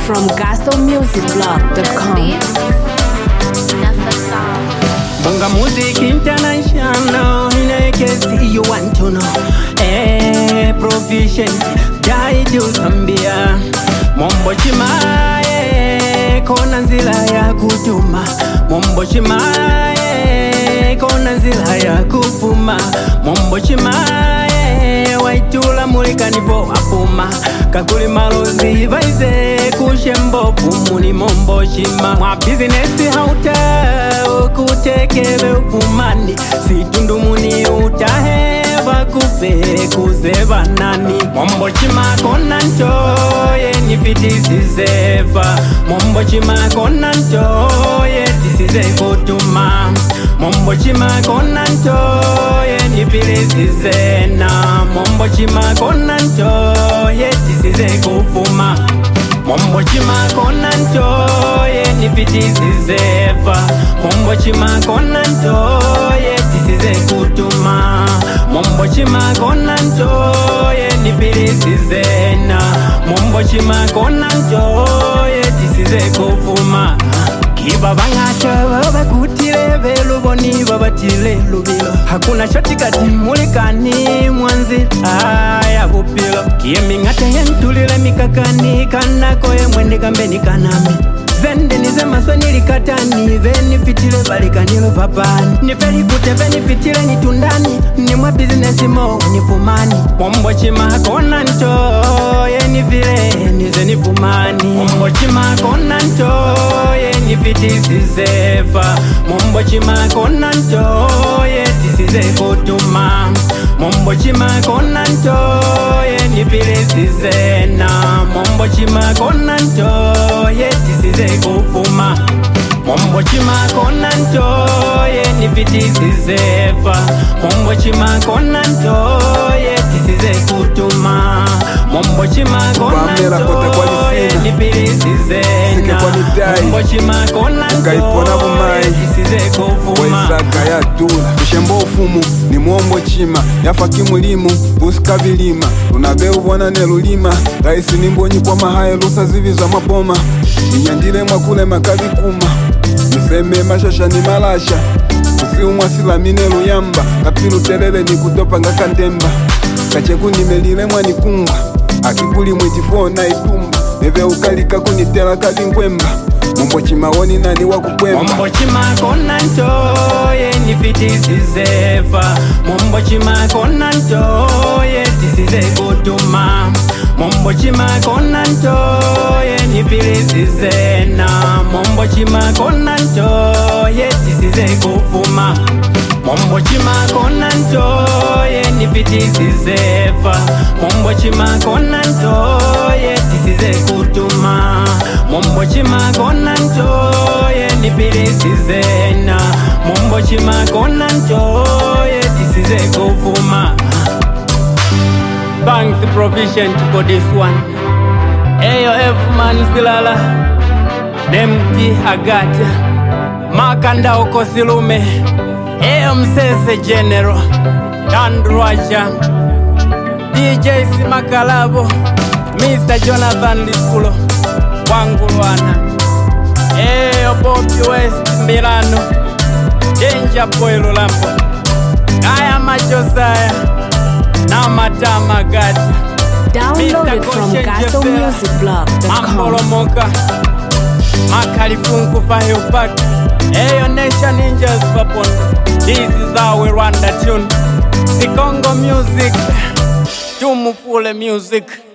from gospelmusicblog.com. Bonga Music International, in a case you want to know. Provision, Jai do Zambia. Mombo Chimae, kona nzila ya kutuma. Mombo Chimae, kona nzila ya kufuma. Mombo Chimae, waitula mulika nivo apuma. Kakuli malozi vaize kushembo pumuni Mombo Chima. Mwa business hauta kutekele ufumani. Situndu muni utaheva kufe kuzeva nani. Mombo Chima kona ntoye nifitisi zeva. Mombo Chima kona ntoye tisize kutuma. Mombo Chima kona ntoye nifilisi zena. Mombo Chima kona ntoye tisize kufuma. Mombo Chima kona ntoye nifitisi zeva. Mombo Chima kona ntoye tisize kutuma. Mombo Chima kona ntoye nifilisi zena. Mombo Chima kona ntoye tisize kufuma. Kiba bangacha bakutile velo boni babatile lubilo. Hakuna shoti kati mulikani mwanzi aya bupilo. Kiemi ngate yentulile mikakani kanako ye mwende kambeni kanami. Zende nize maswa nilikatani veni fitile balikanilo vapani. Nifeli kute veni fitile nitundani. Ni mwa business mo nifumani. Mombo Chima kona ntoye nifile nize nifumani. Mombo Chima kona ntoye nifitisi zefa. Mombo Chima kona ntoye tisize kutuma. Mombo Chima kona ntoye nifilisi zena. Mombo Chima kona ntoye tisize kufuma. Mombo Chima kona ntoye nifitisi zefa. Mombo Chima kona ntoye tisize kutuma. Mombo Chima kona ntoye nifilisi zena. Mombo Chima kona ntoye tisize kufuma. Wezaka ya dula Kushembo ufumu ni Mombo Chima. Yafa kimulimu usikavilima. Unabe ubona nelulima. Raisi nimbonyi kwa mahaya lusa ziviza maboma. Ninyandile mwakule makavi kuma. Niseme mashasha ni malasha. Usiumwa silamine luyamba. Kapilu telele ni kutopa ngakandemba. Kacheku nimelile mwani kumba. Akikuli mwitifo na itumba. Neve ukalika kunitela kavi nkwemba. Mombo Chima woni nani wakukwemba. Mombo Chima kona ntoye nifitisi zefa. Mombo Chima kona ntoye tisize kutuma. Mombo Chima kona ntoye nifilisi zena. Mombo Chima kona ntoye tisize kufuma. Mombo Chima kona ntoye nifitisi zefa. Mombo Chima kona ntoye tisize kutuma. Mombo Chima kona ntoye nifilisi zena. Mombo Chima kona ntoye tisize kufuma. Thanks provision for this one. Eyo F-Man Silala Nemti Agata Makanda Okosilume Eyo Msese General Dandruacha DJ Simakalabo Mr. Jonathan Liskulo Wangulwana Eyo Bobby West Milano Danger Boy Lulambo Kaya Machosaya Namatama Gati Downloaded from gospelmusicblog.com. Mambolomoka Makalifunku Fahiupak Eyo Nation Ninjas Vapondo. This is our Rwanda tune. Sikongo music Tumufule music.